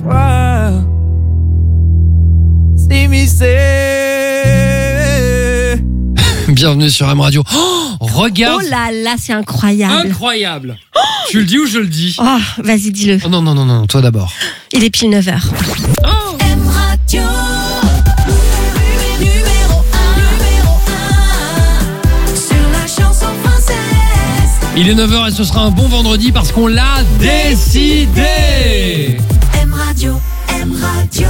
Wow. See me say. Bienvenue sur M Radio. Oh, regarde. Oh là là, c'est incroyable. Incroyable. Tu le dis ou je le dis? Oh, vas-y, dis-le. Oh, non, toi d'abord. Il est pile 9h. Oh. M Radio. Numéro 1 sur la chanson française. Il est 9h et ce sera un bon vendredi parce qu'on l'a décidé. M Radio, M Radio.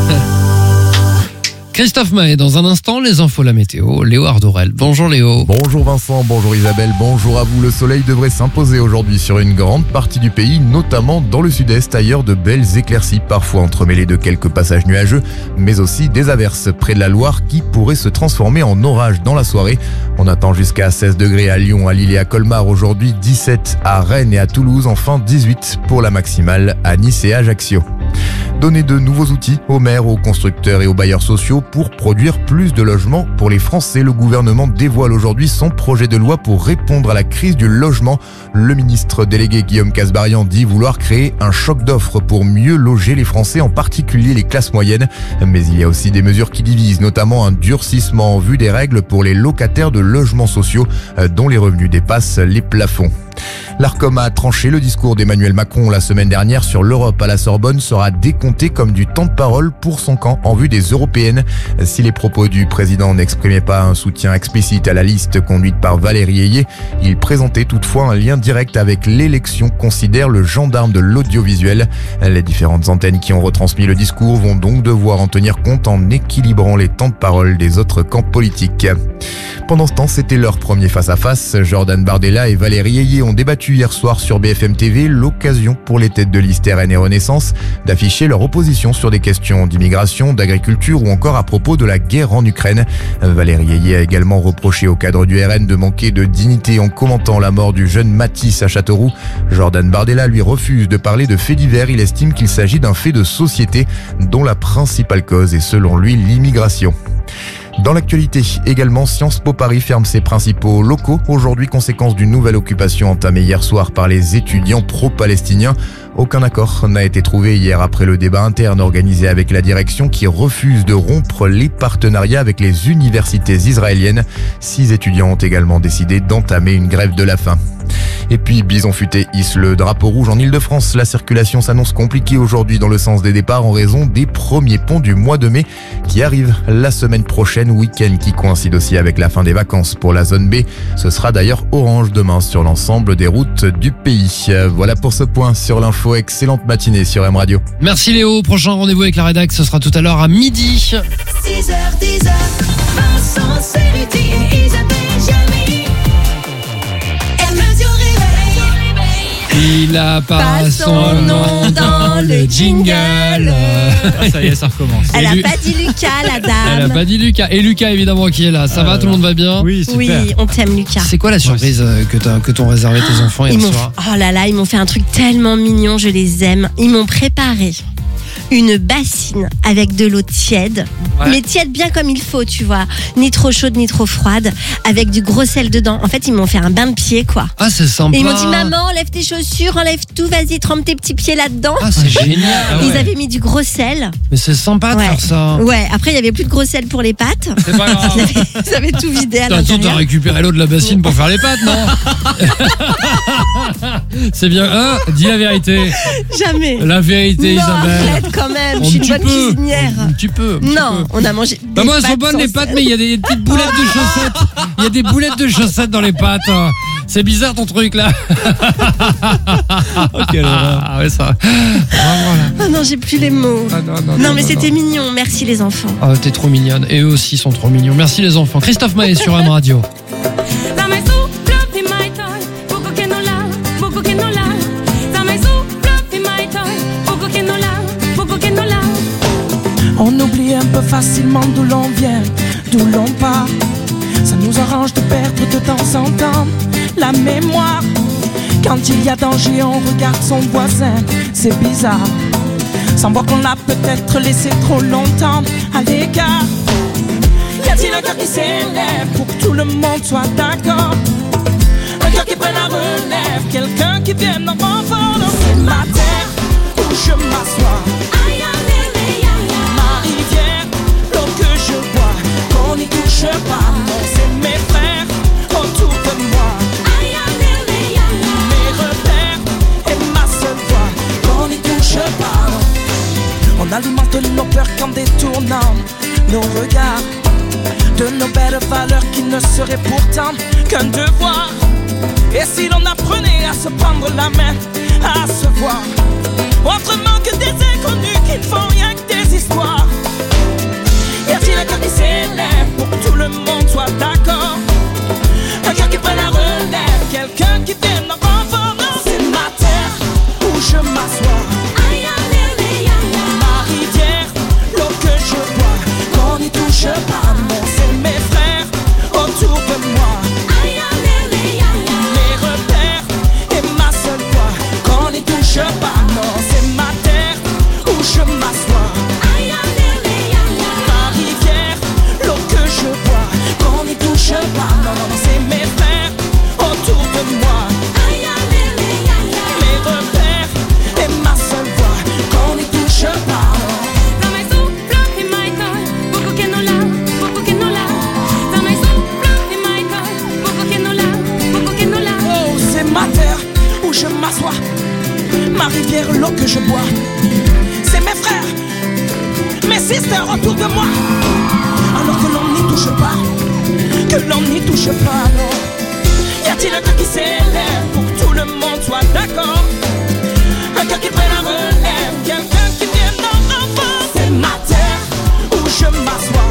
Christophe Maé, dans un instant, les infos, la météo. Léo Ardorel. Bonjour Léo. Bonjour Vincent, bonjour Isabelle, bonjour à vous. Le soleil devrait s'imposer aujourd'hui sur une grande partie du pays, notamment dans le sud-est. Ailleurs, de belles éclaircies, parfois entremêlées de quelques passages nuageux, mais aussi des averses près de la Loire qui pourraient se transformer en orage dans la soirée. On attend jusqu'à 16 degrés à Lyon, à Lille et à Colmar aujourd'hui, 17 à Rennes et à Toulouse, enfin 18 pour la maximale à Nice et Ajaccio. Donner de nouveaux outils aux maires, aux constructeurs et aux bailleurs sociaux pour produire plus de logements pour les Français. Le gouvernement dévoile aujourd'hui son projet de loi pour répondre à la crise du logement. Le ministre délégué Guillaume Kasbarian dit vouloir créer un choc d'offres pour mieux loger les Français, en particulier les classes moyennes. Mais il y a aussi des mesures qui divisent, notamment un durcissement en vue des règles pour les locataires de logements sociaux dont les revenus dépassent les plafonds. L'Arcom a tranché. Le discours d'Emmanuel Macron la semaine dernière sur l'Europe à la Sorbonne sera décompté comme du temps de parole pour son camp en vue des européennes. Si les propos du président n'exprimaient pas un soutien explicite à la liste conduite par Valérie Ayé, il présentait toutefois un lien direct avec l'élection, considère le gendarme de l'audiovisuel. Les différentes antennes qui ont retransmis le discours vont donc devoir en tenir compte en équilibrant les temps de parole des autres camps politiques. Pendant ce temps, c'était leur premier face-à-face. Jordan Bardella et Valérie Ayé ont débattu hier soir sur BFM TV, l'occasion pour les têtes de liste RN et Renaissance d'afficher leur opposition sur des questions d'immigration, d'agriculture ou encore à propos de la guerre en Ukraine. Valérie Ayé a également reproché au cadre du RN de manquer de dignité en commentant la mort du jeune Mathis à Châteauroux. Jordan Bardella lui refuse de parler de faits divers. Il estime qu'il s'agit d'un fait de société dont la principale cause est selon lui l'immigration. Dans l'actualité, également, Sciences Po Paris ferme ses principaux locaux. Aujourd'hui, conséquence d'une nouvelle occupation entamée hier soir par les étudiants pro-palestiniens. Aucun accord n'a été trouvé hier après le débat interne organisé avec la direction qui refuse de rompre les partenariats avec les universités israéliennes. 6 étudiants ont également décidé d'entamer une grève de la faim. Et puis Bison Futé hisse le drapeau rouge en Ile-de-France. La circulation s'annonce compliquée aujourd'hui dans le sens des départs en raison des premiers ponts du mois de mai qui arrivent la semaine prochaine, week-end qui coïncide aussi avec la fin des vacances pour la zone B. Ce sera d'ailleurs orange demain sur l'ensemble des routes du pays. Voilà pour ce point sur l'info. Excellente matinée sur M Radio. Merci Léo. Prochain rendez-vous avec la rédac, ce sera tout à l'heure à midi. 6h, 10h, Vincent, Céruti et Isabelle Jamie. M Radio réveil. Il a pas son nom dans le jingle. Ça y est, ça recommence. Elle a pas dit Lucas, la dame. Elle a pas dit Lucas. Et Lucas évidemment qui est là. Ça va, tout le monde va bien? Oui, super. Oui, on t'aime, Lucas. C'est quoi la surprise que t'ont réservé tes enfants hier soir? Oh là là, ils m'ont fait un truc tellement mignon, je les aime. Ils m'ont préparé une bassine avec de l'eau tiède, Ouais. mais tiède bien comme il faut, tu vois. Ni trop chaude, ni trop froide, avec du gros sel dedans. En fait, ils m'ont fait un bain de pied, quoi. Ah, c'est sympa. Et ils m'ont dit, maman, enlève tes chaussures, enlève tout, vas-y, trempe tes petits pieds là-dedans. Ah, c'est génial. Ah ouais. Ils avaient mis du gros sel. Mais c'est sympa de Ouais. faire ça. Ouais, après, il y avait plus de gros sel pour les pâtes. C'est pas grave. Ils avaient tout vidé à Attends, l'intérieur. t'as récupéré l'eau de la bassine pour faire les pâtes, non? C'est bien. Hein, dis la vérité. Jamais. La vérité, Non, Isabelle. arrête quand même, je Un suis une petit bonne peu. cuisinière. Un petit peu. Non, on a mangé. Bah des moi, elles sont pâtes bonnes sans les pâtes, sel. mais il y a des petites boulettes de chaussettes. Il y a des boulettes de chaussettes dans les pâtes. C'est bizarre ton truc là. Ok, alors. Ah ouais, ça. Voilà. Oh non, j'ai plus les mots. Ah, Non, mais c'était mignon. Merci les enfants. Oh, t'es trop mignonne. Et eux aussi sont trop mignons. Merci les enfants. Christophe Maé sur M Radio. Dame su fluffy my toy, poco que no la, poco que no la. Dame su fluffy my toy, poco que no la, poco que no la. On oublie un peu facilement d'où l'on vient, d'où l'on part. Ça nous arrange de perdre de temps en temps la mémoire. Quand il y a danger, on regarde son voisin, c'est bizarre. Sans voir qu'on l'a peut-être laissé trop longtemps à l'écart. Y a-t-il un cœur qui s'élève pour que tout le monde soit d'accord? Un cœur qui prenne la relève, quelqu'un qui vienne en renfort. C'est ma terre où je m'assois. de nos peurs qu'en détournant nos regards, de nos belles valeurs qui ne seraient pourtant qu'un devoir. Et si l'on apprenait à se prendre la main, à se voir autrement que des inconnus qui ne font rien que des histoires. Y a-t-il un cœur qui s'élève pour que tout le monde soit d'accord? Un cœur qui prenne la relève, quelqu'un qui vienne en renfort. C'est ma terre où je m'assois, ma rivière, l'eau que je bois, qu'on n'y touche pas, non, c'est mes frères autour de moi. Mes repères et ma seule voix, qu'on n'y touche pas, non, c'est ma terre où je m'assois. Ma rivière, l'eau que je bois, qu'on n'y touche pas, non, non, c'est mes frères autour de moi. Mes repères et ma seule voix, qu'on n'y touche pas, non. Dame souffle in my toy, beaucoup que no la, beaucoup que no la. Dame souffle in my toy, beaucoup que no la, beaucoup que no la. Oh, c'est ma terre où je m'assois, ma rivière, l'eau que je bois. C'est mes frères, mes sisters autour de moi. Alors que l'on n'y touche pas, que l'on n'y touche pas, non. Y a-t-il un cœur qui s'élève pour que tout le monde soit d'accord? Un cœur qui prenne la relève, quelqu'un qui vienne en renfort. C'est ma terre où je m'assois,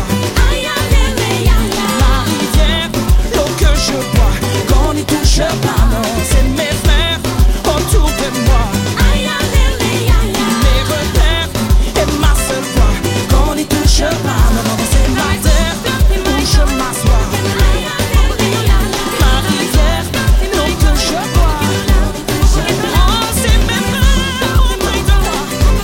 ma rivière, l'eau que je bois, qu'on n'y touche pas, non. C'est mes frères autour de moi. Mes repères et ma seule voix, qu'on n'y touche pas, non, non, c'est ma terre où je m'assois, ma rivière, l'eau que je bois. Oh, c'est mes frères autour de moi.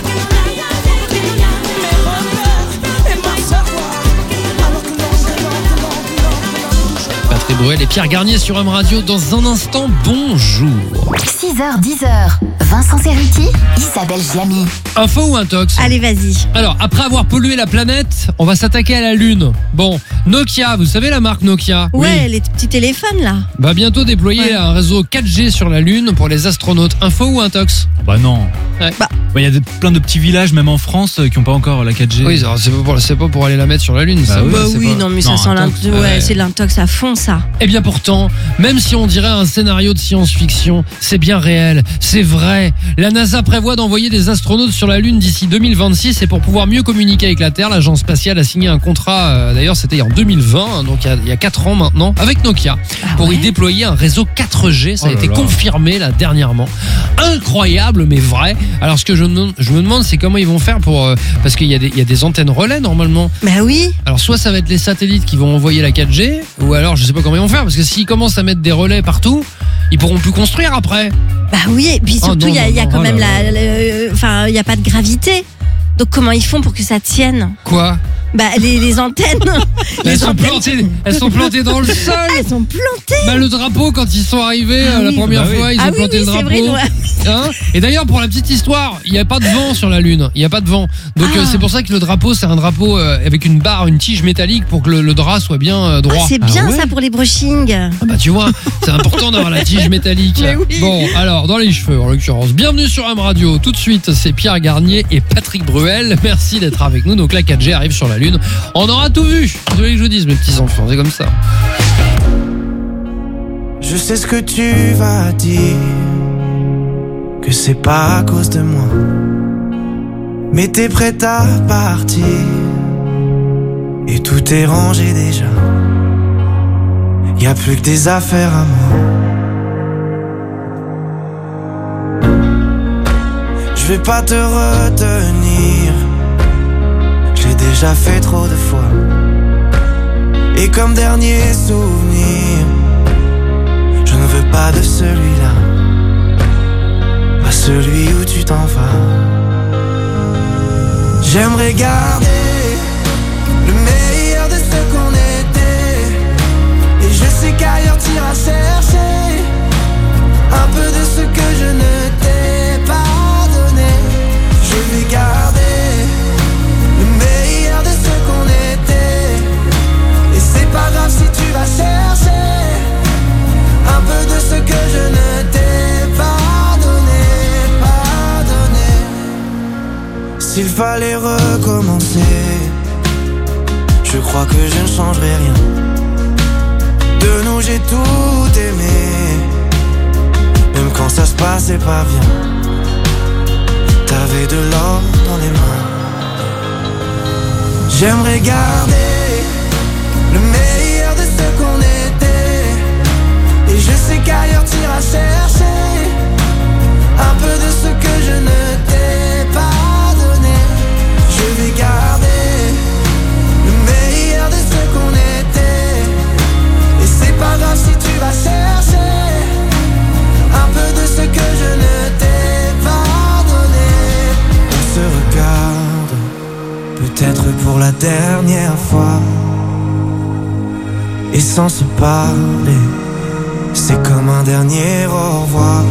Mes repères et ma seule voix, alors que l'on touche pas. Patrick Bruel et Pierre Garnier sur M Radio dans un instant. Bonjour. 6h, 10h, Vincent Cerruti, Isabelle Giamy. Info ou intox? Allez, vas-y. Alors, après avoir pollué la planète, on va s'attaquer à la Lune. Bon, Nokia, vous savez la marque Nokia? Ouais, les petits téléphones là. Va bientôt déployer un réseau 4G sur la Lune pour les astronautes. Info ou intox? Bah non. Ouais. Il y a plein de petits villages, même en France, qui n'ont pas encore la 4G. Oui, alors, c'est pas pour aller la mettre sur la Lune. ça. oui. Bah C'est oui, pas- non, mais Non, ça sent intox. l'intox. Ouais, c'est l'intox à fond, ça. Eh bien pourtant, même si on dirait un scénario de science-fiction, c'est bien réel, c'est vrai. La NASA prévoit d'envoyer des astronautes sur la Lune d'ici 2026 et pour pouvoir mieux communiquer avec la Terre, l'agence spatiale a signé un contrat, d'ailleurs c'était en 2020, hein, donc il y a 4 ans maintenant, avec Nokia, pour y déployer un réseau 4G, ça a été confirmé là dernièrement. Incroyable mais vrai. Alors ce que je me demande, c'est comment ils vont faire pour... parce qu'il y a des antennes relais normalement. Bah oui. Alors soit ça va être les satellites qui vont envoyer la 4G, ou alors je sais pas comment ils vont faire, parce que s'ils commencent à mettre des relais partout, ils pourront plus construire après. Bah oui, et puis surtout, non, il y a non, quand oh même là enfin, il n'y a pas de gravité. Donc comment ils font pour que ça tienne? Quoi? Bah les antennes. Elles sont plantées dans le sol. Elles sont plantées. Bah, le drapeau, quand ils sont arrivés la première fois, ils ont planté le drapeau. C'est vrai, Hein, et d'ailleurs, pour la petite histoire, il n'y a pas de vent sur la Lune. Il n'y a pas de vent. Donc c'est pour ça que le drapeau, c'est un drapeau avec une barre, une tige métallique pour que le drap soit bien droit. C'est bien ça pour les brushings. Ah bah tu vois, c'est important d'avoir la tige métallique. Mais oui. Bon, alors dans les cheveux en l'occurrence. Bienvenue sur M Radio. Tout de suite, c'est Pierre Garnier et Patrick Bruel. Merci d'être avec nous. Donc la 4G arrive sur la Lune. On aura tout vu. Désolé que je vous dise, mes petits enfants, c'est comme ça. Je sais ce que tu vas dire, que c'est pas à cause de moi, mais t'es prête à partir et tout est rangé déjà. Y a plus que des affaires à moi. Je vais pas te retenir, je l'ai déjà fait trop de fois. Et comme dernier souvenir, je ne veux pas de celui-là, pas celui où tu t'en vas. J'aimerais garder le meilleur de ce qu'on était, et je sais qu'ailleurs t'iras chercher un peu de ce que je ne t'ai pas donné. Je vais garder le meilleur de ce qu'on était, et c'est pas grave si tu vas chercher un peu de ce que je ne t'ai pas donné, pas donné. S'il fallait recommencer, je crois que je ne changerai rien. De nous j'ai tout aimé, même quand ça se passait pas bien. T'avais de l'or dans les mains. J'aimerais garder le meilleur de ce qu'on était. Et je sais qu'ailleurs t'iras chercher un peu de ce que je ne t'ai pas donné. Je vais garder le meilleur de ce qu'on était. Et c'est pas grave si tu vas chercher un peu de ce que je ne t'ai pas donné. On se regarde, peut-être pour la dernière fois. Et sans se parler, c'est comme un dernier au revoir.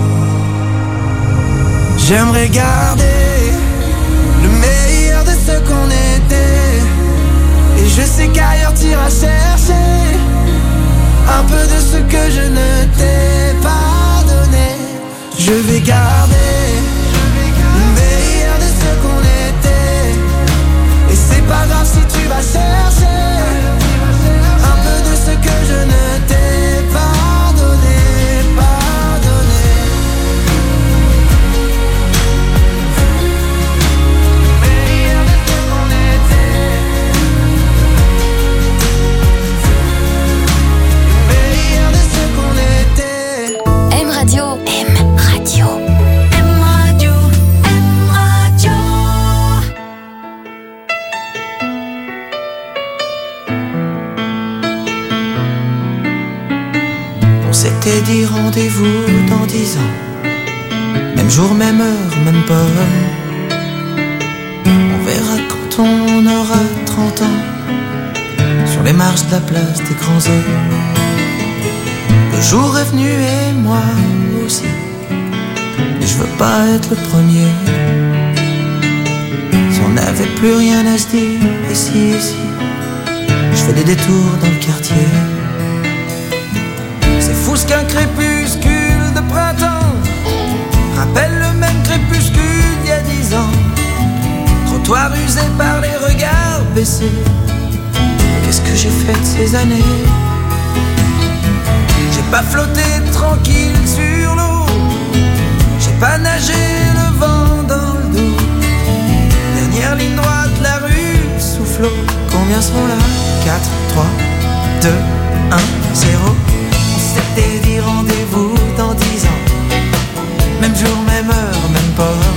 J'aimerais garder le meilleur de ce qu'on était. Et je sais qu'ailleurs t'iras chercher un peu de ce que je ne t'ai pas donné. Je vais garder le meilleur de ce qu'on était. Et c'est pas grave si tu vas chercher un peu de ce que je ne t'ai pas donné, pas donné. Meilleur de ce qu'on était. Meilleur de ce qu'on était. M Radio. M Radio. M Radio, M Radio. On s'était dit rendez-vous dans 10 ans. Même jour, même heure, même pomme. On verra quand on aura 30 ans. Sur les marches de la place des grands hommes. Le jour est venu et moi aussi. Mais je veux pas être le premier. Si on n'avait plus rien à se dire ici, je fais des détours dans le quartier. C'est fou ce qu'un crépuscule de printemps rappelle le même crépuscule d'il y a 10 ans. Trottoir usé par les regards baissés. Qu'est-ce que j'ai fait de ces années? J'ai pas flotté tranquille sur l'eau. J'ai pas nagé le vent dans le dos. Dernière ligne droite, la rue soufflot. Combien seront là? 4, 3, 2, 1, 0. On s'était dit rendez-vous dans 10 ans. Même jour, même heure, même port.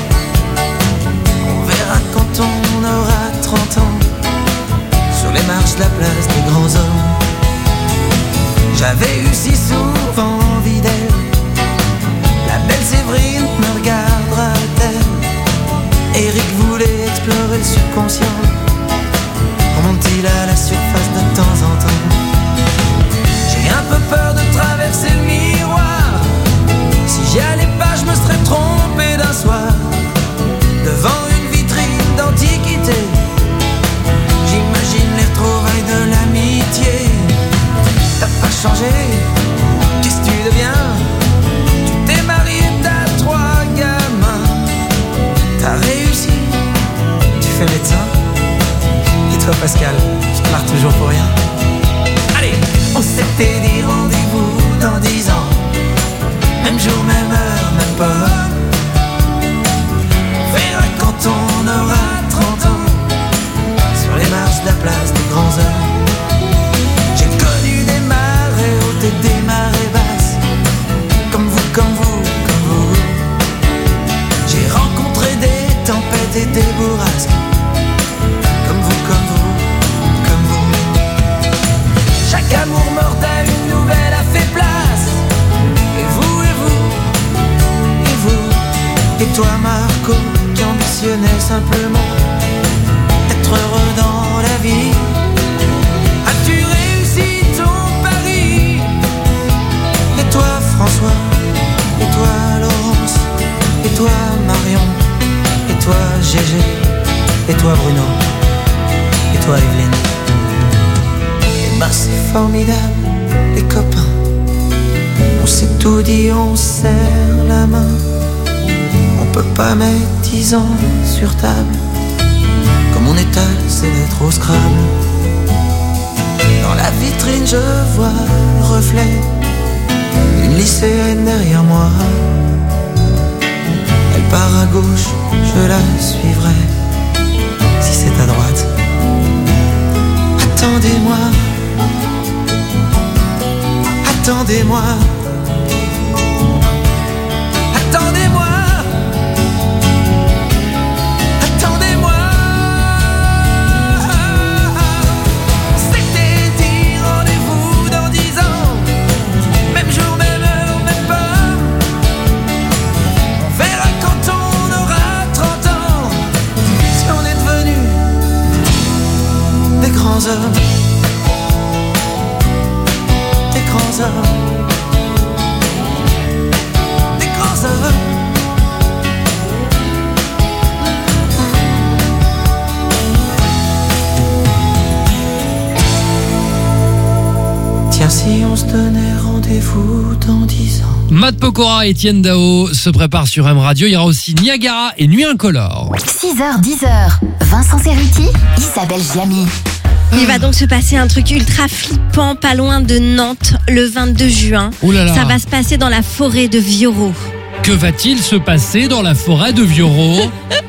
On verra quand on aura 30 ans. Sur les marches de la place des grands hommes. J'avais eu si souvent envie d'elle. La belle Séverine me regardera-t-elle? Eric voulait explorer le subconscient. Remonte-t-il à la surface de temps en temps? J'ai un peu peur de traverser le miroir. Si j'y allais pas, je me serais trompé d'un soir. Devant une vitrine d'antiquité, j'imagine les retrouvailles de l'amitié. T'as pas changé, qu'est-ce que tu deviens? Tu t'es marié, t'as 3 gamins. T'as réussi, tu fais médecin. Et toi Pascal, tu te marres toujours pour rien. Allez, on s'était dit rendez-vous dans 10 ans. Même jour, même heure, même pas. On verra quand on aura 30 ans. Sur les marches de la place des grands hommes. J'ai connu des marées hautes et des marées basses. Comme vous, comme vous, comme vous. J'ai rencontré des tempêtes et des bourrasques. Comme vous, comme vous, comme vous. Chaque amour mortel, une nouvelle a fait place. Et vous, et vous, et vous. Et toi Marco, qui ambitionnais simplement d'être heureux dans la vie. As-tu réussi ton pari? Et toi François, et toi Laurence, et toi Marion, et toi Gégé, et toi Bruno, et toi Evelyne. Et ben c'est formidable, les copains. On s'est tout dit, on serre la main. On peut pas mettre 10 ans sur table. Comme mon étal, c'est d'être au Scrabble. Dans la vitrine, je vois le reflet d'une lycéenne derrière moi. Elle part à gauche, je la suivrai. Si c'est à droite, attendez-moi. Attendez-moi. Attendez-moi. Attendez-moi. C'était dit, rendez-vous dans 10 ans. Même jour, même heure, même pas. On verra quand on aura 30 ans. Si on est devenus des grands hommes. Des grands hommes. Des grands hommes. Tiens, si on se donnait rendez-vous dans 10 ans. Matt Pokora et Etienne Dao se préparent sur M Radio. Il y aura aussi Niagara et Nuit Incolore. 6h, 10h, Vincent Cerruti, Isabelle Giamy. Il va donc se passer un truc ultra flippant pas loin de Nantes le 22 juin. Ouh là là. Ça va se passer dans la forêt de Viorot. Que va-t-il se passer dans la forêt de Viorot?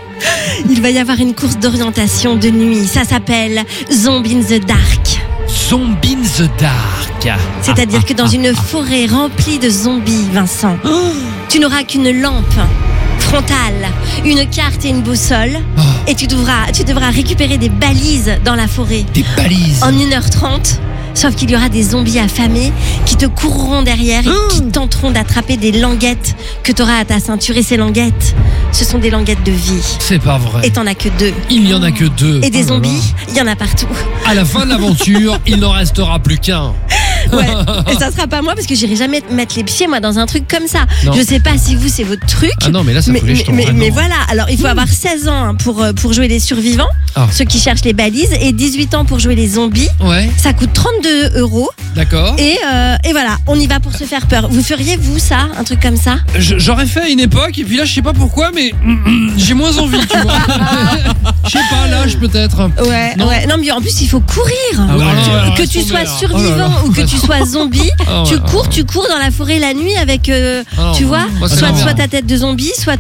Il va y avoir une course d'orientation de nuit. Ça s'appelle Zombie in the Dark. Zombie in the Dark. C'est-à-dire que dans une forêt remplie de zombies, Vincent, tu n'auras qu'une lampe frontale, une carte et une boussole. Et tu devras récupérer des balises dans la forêt. Des balises. En 1h30. Sauf qu'il y aura des zombies affamés qui te courront derrière et qui tenteront d'attraper des languettes que tu auras à ta ceinture. Et ces languettes, ce sont des languettes de vie. C'est pas vrai. Et t'en as que 2. Il n'y en a que 2. Et des zombies, il y en a partout. À la fin de l'aventure, il n'en restera plus qu'un. Ouais. Et ça sera pas moi parce que j'irai jamais mettre les pieds moi dans un truc comme ça. Non. Je sais pas si vous c'est votre truc. Ah non, mais là ça fout les jetons. Mais voilà, alors il faut avoir 16 ans hein, pour jouer les survivants, ceux qui cherchent les balises, et 18 ans pour jouer les zombies. Ouais. Ça coûte 32 €. D'accord. Et voilà, on y va pour se faire peur. Vous feriez vous ça, un truc comme ça? J'aurais fait à une époque, et puis là je sais pas pourquoi, mais j'ai moins envie, tu vois. Je sais pas, l'âge peut-être. Ouais, non. ouais. Non, mais en plus il faut courir. Ah ouais, alors, que tu sois survivant ou que tu sois zombie, tu cours dans la forêt la nuit avec, tu vois, soit ta tête de zombie, soit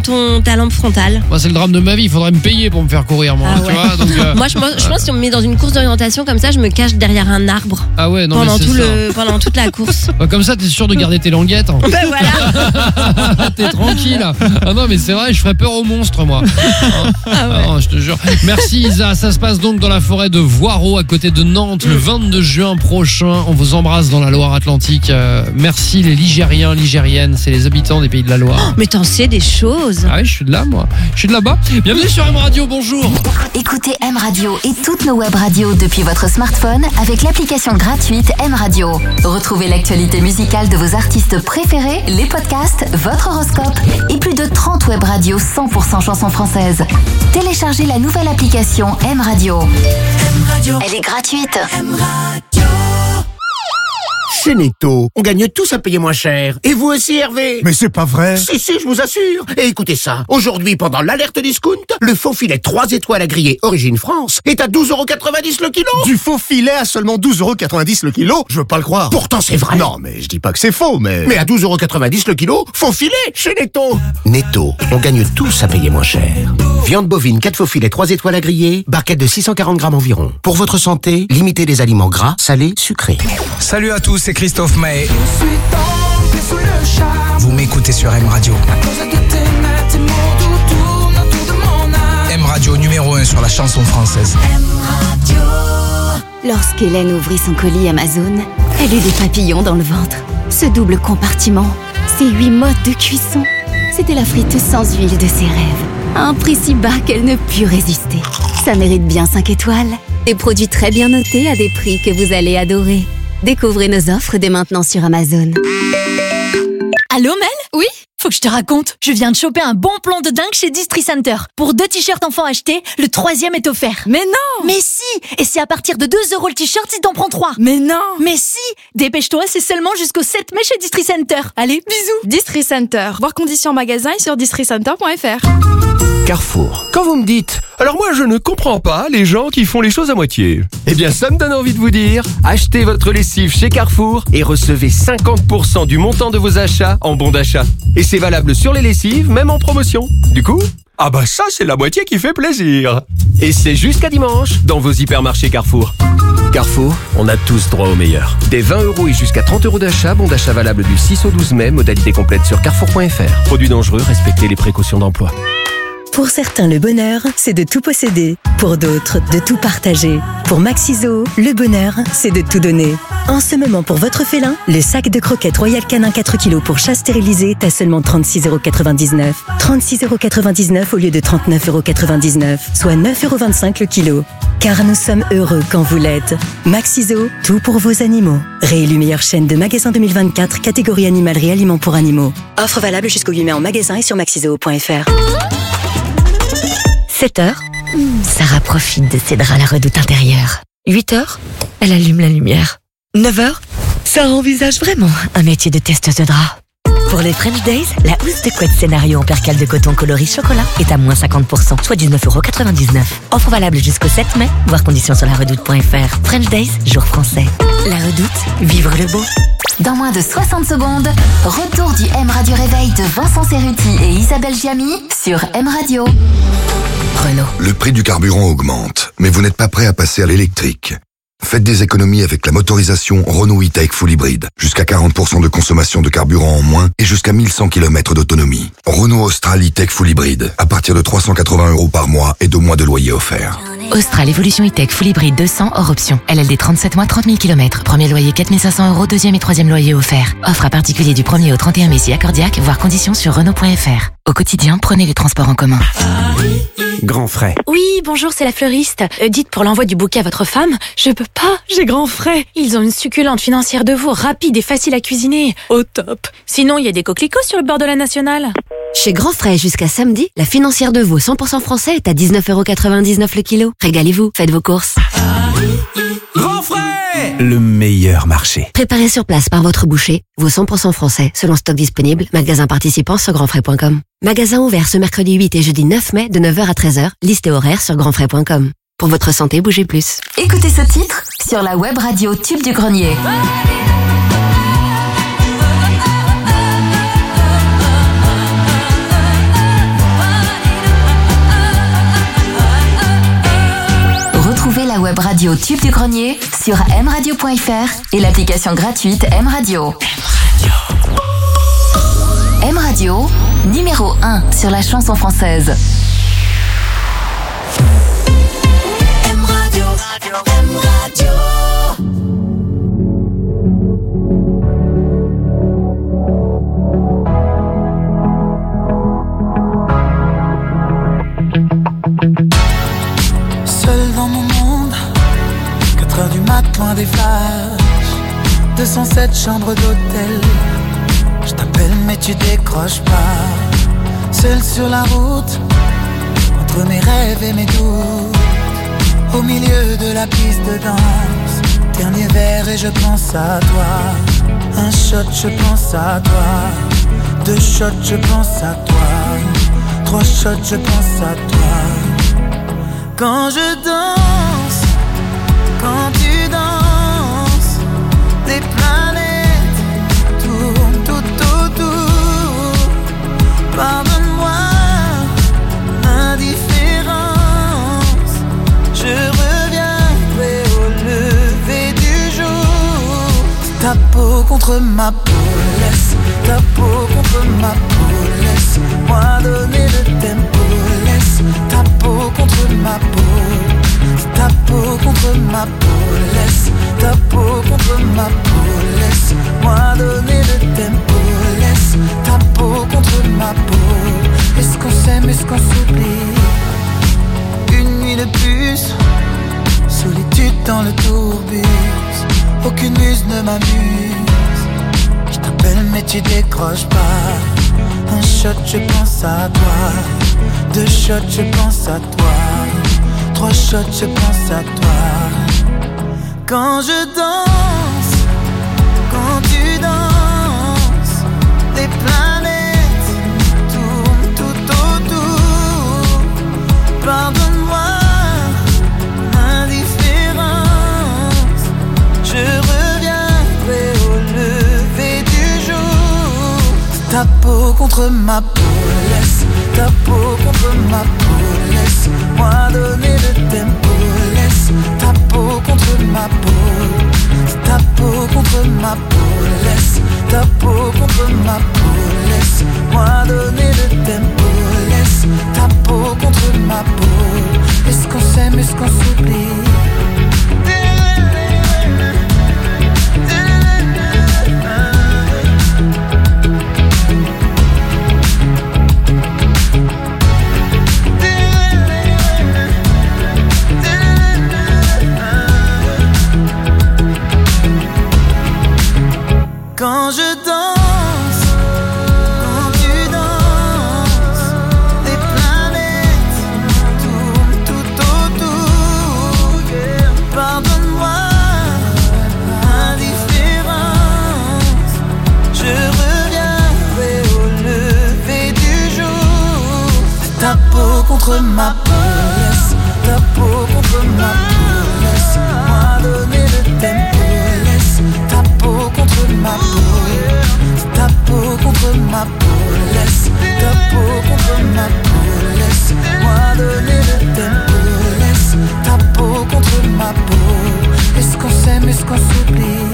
ta lampe frontale. Moi c'est le drame de ma vie, il faudrait me payer pour me faire courir moi, tu vois. Donc, moi je pense si on me met dans une course d'orientation comme ça, je me cache derrière un arbre. Ah ouais, non, pendant toute la course. Comme ça t'es sûr de garder tes languettes. Hein. Ben voilà. T'es tranquille. Ah non mais c'est vrai, je ferais peur aux monstres moi. Ah ouais. Non, je te jure. Merci Isa, ça se passe donc dans la forêt de Voireau à côté de Nantes le 22 juin prochain. On vous embrasse dans la Loire-Atlantique. Merci les Ligériens, Ligériennes, c'est les habitants des pays de la Loire. Mais t'en sais des choses. Ah oui, je suis de là moi. Je suis de là-bas. Bienvenue sur M Radio, bonjour. Écoutez M Radio et toutes nos web radios depuis votre smartphone avec l'application gratuite M Radio. Retrouvez l'actualité musicale de vos artistes préférés, les podcasts, votre horoscope et plus de 30 web radios 100% chansons françaises. Téléchargez la nouvelle application M Radio. M Radio. Elle est gratuite. M Radio. Chez Netto, on gagne tous à payer moins cher. Et vous aussi, Hervé? Mais c'est pas vrai. Si, je vous assure. Et écoutez ça. Aujourd'hui, pendant l'alerte discount, le faux filet 3 étoiles à griller Origine France est à 12,90 € le kilo. Du faux filet à seulement 12,90 € le kilo? Je veux pas le croire. Pourtant, c'est vrai. Non, mais je dis pas que c'est faux, mais... Mais à 12,90 € le kilo, faux filet chez Netto. Netto, on gagne tous à payer moins cher. Viande bovine 4 faux filets 3 étoiles à griller, barquette de 640 grammes environ. Pour votre santé, limitez les aliments gras, salés, sucrés. Salut à tous, c'est Christophe Maé. Vous m'écoutez sur M Radio. M Radio numéro 1 sur la chanson française. Lorsqu'Hélène ouvrit son colis Amazon, elle eut des papillons dans le ventre. Ce double compartiment, ces 8 modes de cuisson, c'était la friteuse sans huile de ses rêves. À un prix si bas qu'elle ne put résister. Ça mérite bien 5 étoiles. Des produits très bien notés à des prix que vous allez adorer. Découvrez nos offres dès maintenant sur Amazon. Allô Mel? Oui? faut que je te raconte. Je viens de choper un bon plan de dingue chez Distri Center. Pour 2 t-shirts enfants achetés, le 3e est offert. Mais non! Mais si! Et c'est à partir de 2 € le t-shirt si t'en prends 3. Mais non! Mais si! Dépêche-toi, c'est seulement jusqu'au 7 mai chez Distri Center. Allez, bisous! Distri Center. Voir conditions magasin et sur districenter.fr. Carrefour. Quand vous me dites « Alors moi je ne comprends pas les gens qui font les choses à moitié », eh bien ça me donne envie de vous dire « Achetez votre lessive chez Carrefour et recevez 50% du montant de vos achats en bon d'achat. » Et c'est valable sur les lessives, même en promotion. Du coup, ah bah ça c'est la moitié qui fait plaisir. Et c'est jusqu'à dimanche dans vos hypermarchés Carrefour. Carrefour, on a tous droit au meilleur. Des 20 € et jusqu'à 30 € d'achat, bon d'achat valable du 6 au 12 mai, modalité complète sur carrefour.fr. Produits dangereux, respectez les précautions d'emploi. Pour certains, le bonheur, c'est de tout posséder. Pour d'autres, de tout partager. Pour Maxiso, le bonheur, c'est de tout donner. En ce moment, pour votre félin, le sac de croquettes Royal Canin 4 kg pour chat stérilisé est à seulement 36,99 €. 36,99 € au lieu de 39,99 €, soit 9,25 € le kilo. Car nous sommes heureux quand vous l'êtes. Maxiso, tout pour vos animaux. Réélu meilleure chaîne de magasins 2024, catégorie animalerie aliments pour animaux. Offre valable jusqu'au 8 mai en magasin et sur maxiso.fr. 7h, Sarah profite de ses draps à la redoute intérieure. 8h, elle allume la lumière. 9h, Sarah envisage vraiment un métier de testeuse de draps. Pour les French Days, la housse de couette scénario en percale de coton coloris chocolat est à moins 50%, soit 19,99 €. Offre valable jusqu'au 7 mai, voir conditions sur laredoute.fr. French Days, jour français. La Redoute, vivre le beau. Dans moins de 60 secondes, retour du M Radio Réveil de Vincent Cerruti et Isabelle Giamy sur M Radio. Renault. Le prix du carburant augmente, mais vous n'êtes pas prêt à passer à l'électrique. Faites des économies avec la motorisation Renault E-Tech Full Hybride. Jusqu'à 40% de consommation de carburant en moins et jusqu'à 1100 km d'autonomie. Renault Austral E-Tech Full Hybride. À partir de 380 € par mois et 2 mois de loyer offert. Austral Evolution E-Tech Full Hybride 200 hors option. LLD 37 mois, 30 000 km. Premier loyer 4 500 €, deuxième et troisième loyer offert. Offre à particulier du 1er au 31 mai si accordiaque, voir conditions sur Renault.fr. Au quotidien, prenez les transports en commun. Grand frais. Oui, bonjour, c'est la fleuriste. Dites pour l'envoi du bouquet à votre femme, je peux pas, j'ai grand frais. Ils ont une succulente financière de veau, rapide et facile à cuisiner. Au top. Sinon, il y a des coquelicots sur le bord de la nationale. Chez Grand Frais, jusqu'à samedi, la financière de veau 100% français est à 19,99 € le kilo. Régalez-vous, faites vos courses. Grand frais, le meilleur marché. Préparé sur place par votre boucher, veau 100% français, selon stock disponible, magasin participant sur grandfrais.com. Magasin ouvert ce mercredi 8 et jeudi 9 mai de 9h à 13h, liste et horaire sur grandfrais.com. Pour votre santé, bougez plus. Écoutez ce titre sur la web radio Tube du Grenier. Retrouvez la web radio Tube du Grenier sur mradio.fr et l'application gratuite M Radio. M Radio, numéro 1 sur la chanson française. M Radio, M Radio. Seul dans mon monde, 4h du mat, loin des flashs, 207 chambres d'hôtel. Je t'appelle mais tu décroches pas. Seul sur la route, entre mes rêves et mes doutes, au milieu de la piste de danse. Dernier verre et je pense à toi. Un shot, je pense à toi. 2 shots, je pense à toi. 3 shots, je pense à toi. Quand je danse, quand tu danses, des planètes tournent tout autour. Pardonne-moi l'indifférence, je reviendrai au lever du jour. Ta peau contre ma peau, laisse ta peau contre ma peau, laisse-moi donner le tempo, laisse ta peau contre ma peau. Ta peau contre ma peau, laisse ta peau contre ma peau, laisse-moi donner le tempo, laisse ta peau contre ma peau. Est-ce qu'on s'aime, est-ce qu'on s'oublie? Une nuit de plus, solitude dans le tourbus, aucune muse ne m'amuse. Je t'appelle mais tu décroches pas. Un shots, je pense à toi. 2 shots, je pense à toi. 3 shots, je pense à toi. Quand je danse, quand tu danses, les planètes tournent tout autour. Pardonne-moi l'indifférence, je reviendrai au lever du jour. Ta peau contre ma peau, laisse ta peau contre ma peau, laisse-moi donner le tempo, laisse ta peau contre ma peau, ta peau contre ma peau, laisse ta peau contre ma peau, laisse-moi donner le tempo, laisse ta peau contre ma peau. Est-ce qu'on s'aime, est-ce qu'on s'oublie? Quand je danse, quand tu danses, les planètes tournent tout autour. Pardonne-moi l'indifférence, je reviendrai au lever du jour. Ta peau contre ma peau, laisse ta peau contre ma peau, laisse-moi donner le tempo, laisse ta peau contre ma peau, ta peau contre ma peau, laisse ta peau contre ma peau, laisse-moi donner le tempo, laisse ta peau contre ma peau. Est-ce qu'on s'aime, est-ce qu'on s'oublie?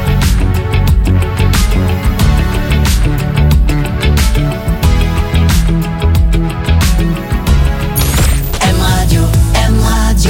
M Radio, M Radio.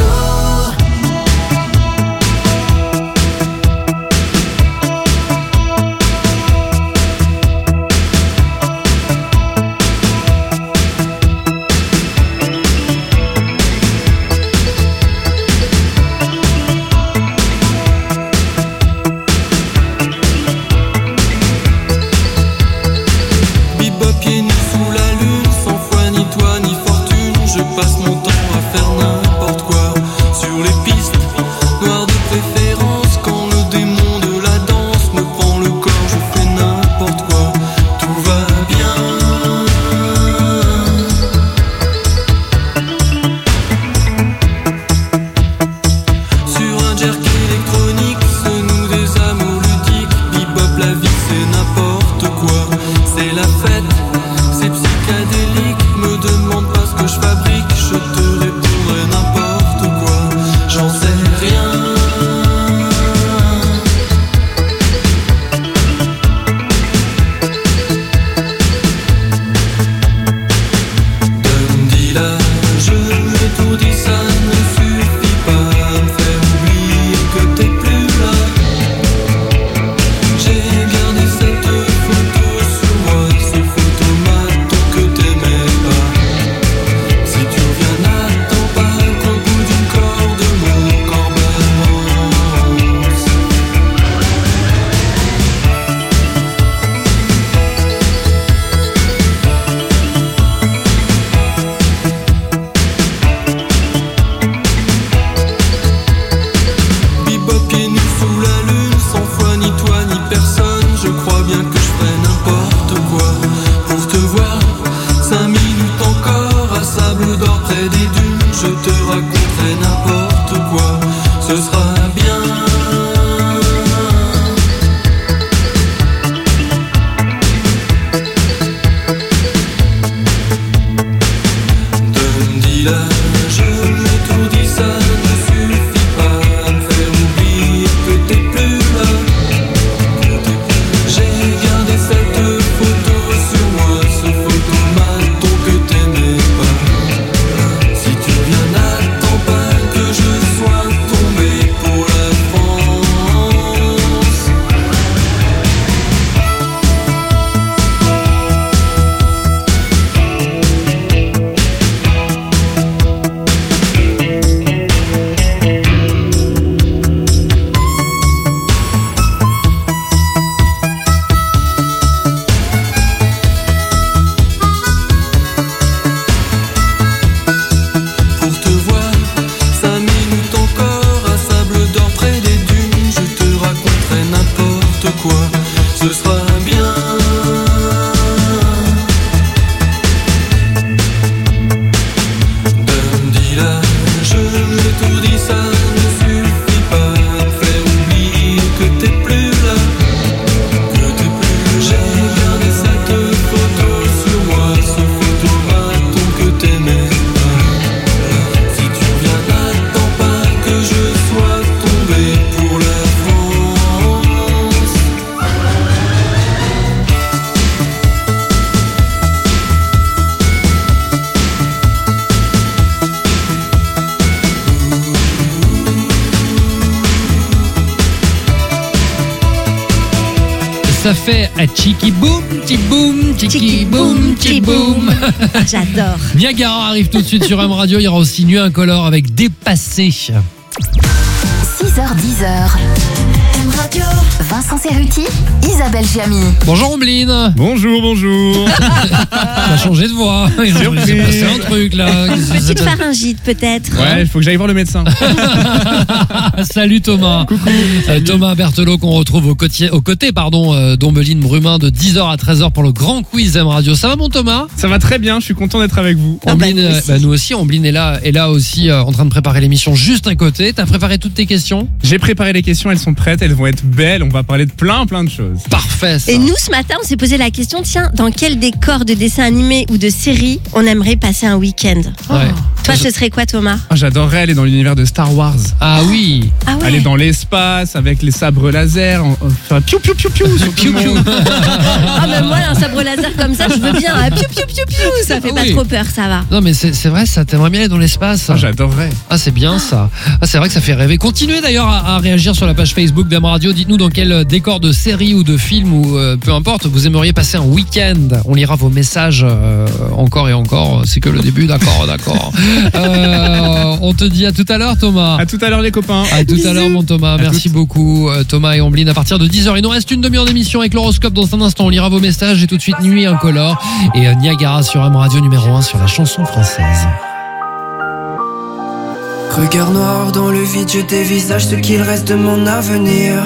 ça fait à Chiki Boom, Chiki Boom, Chiki Boom, Chiki Boom. J'adore. Niagara arrive tout de suite sur M Radio. Il y aura aussi Nuit Incolore avec Dépassé. 6h-10h. M Radio. Vincent Cerruti, Isabelle Giamy. Bonjour Ombline. Bonjour. T'as changé de voix. Il s'est passé un truc là. Petite pharyngite peut-être. Ouais, il faut que j'aille voir le médecin. Salut Thomas. Coucou. Thomas Berthelot qu'on retrouve aux côtés d'Ombeline Brumin de 10h à 13h pour le grand quiz M Radio. Ça va mon Thomas? Ça va très bien, je suis content d'être avec vous. Ombline, nous aussi. Ombline est là aussi en train de préparer l'émission juste à côté. T'as préparé toutes tes questions? J'ai préparé les questions, elles sont prêtes, elles vont être belles, on va parler de plein de choses. Parfait ça. Et nous ce matin on s'est posé la question, tiens, dans quel décor de dessin animé ou de série on aimerait passer un week-end? Ouais. Toi ce serait quoi Thomas? J'adorerais aller dans l'univers de Star Wars. Ah oui. Ah ouais. Aller dans l'espace avec les sabres laser, faire piou piou piou piou sur tout le monde. Ah mais moi un sabre laser comme ça je veux bien, piou piou piou piou, ça fait pas trop peur, ça va. Non mais c'est vrai, ça t'aimerais bien aller dans l'espace. J'adorerais. Ah c'est bien ça. Ah c'est vrai que ça fait rêver. Continuez d'ailleurs à réagir sur la page Facebook d'Am Radio. Dites-nous dans quel décor de série ou de film ou peu importe vous aimeriez passer un week-end. On lira vos messages encore et encore. C'est que le début, d'accord. On te dit à tout à l'heure Thomas. À tout à l'heure les copains. À tout à l'heure mon Thomas. Merci beaucoup Thomas et Ombline. À partir de 10h, il nous reste une demi-heure d'émission avec l'horoscope dans un instant. On lira vos messages et tout de suite Nuit Incolore et Niagara sur Am Radio numéro 1 sur la chanson française. Regard noir dans le vide, je dévisage ce qu'il reste de mon avenir.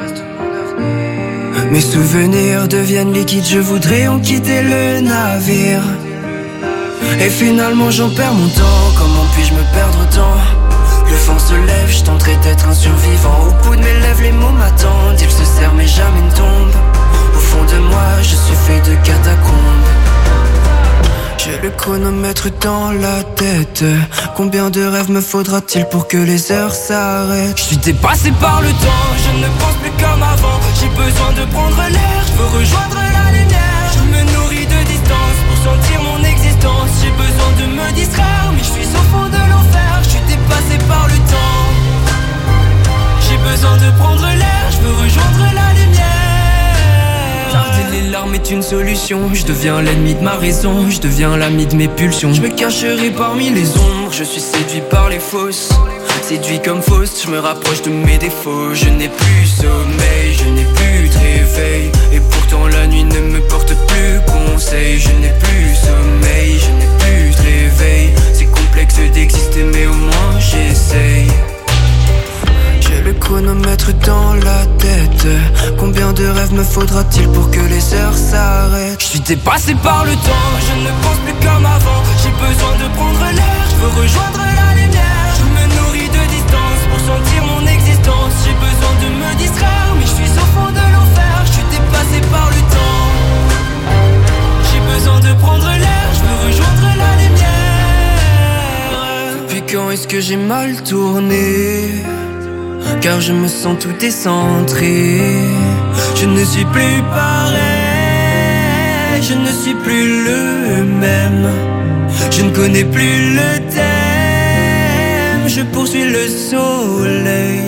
Mes souvenirs deviennent liquides, je voudrais en quitter le navire. Et finalement j'en perds mon temps, comment puis-je me perdre autant? Le vent se lève, je tenterai d'être un survivant. Au bout de mes lèvres les mots m'attendent, ils se serrent mais jamais ne tombent. Au fond de moi je suis fait de catacombes. J'ai le chronomètre dans la tête. Combien de rêves me faudra-t-il pour que les heures s'arrêtent? Je suis dépassé par le temps, je ne pense plus comme avant. J'ai besoin de prendre l'air, je veux rejoindre la lumière. Je me nourris de distance pour sentir mon existence. J'ai besoin de me distraire, mais je suis au fond de l'enfer. Je suis dépassé par le temps. J'ai besoin de prendre l'air, je veux rejoindre la lumière. Tarder les larmes est une solution. Je deviens l'ennemi de ma raison, je deviens l'ami de mes pulsions. Je me cacherai parmi les ombres, je suis séduit par les fausses. Séduit comme Faust, je me rapproche de mes défauts. Je n'ai plus sommeil, je n'ai plus de réveil. Et pourtant la nuit ne me porte plus conseil. Je n'ai plus sommeil, je n'ai plus de réveil. C'est complexe d'exister mais au moins j'essaye. J'ai le chronomètre dans la tête. Combien de rêves me faudra-t-il pour que les heures s'arrêtent? Je suis dépassé par le temps, je ne pense plus comme avant. J'ai besoin de prendre l'air, je veux rejoindre la lumière. Je me nourris de distance pour sentir mon existence. J'ai besoin de me distraire, mais je suis au fond de l'enfer. Je suis dépassé par le temps. J'ai besoin de prendre l'air, je veux rejoindre la lumière. Depuis quand est-ce que j'ai mal tourné? Car je me sens tout décentré. Je ne suis plus pareil, je ne suis plus le même. Je ne connais plus le thème, je poursuis le soleil.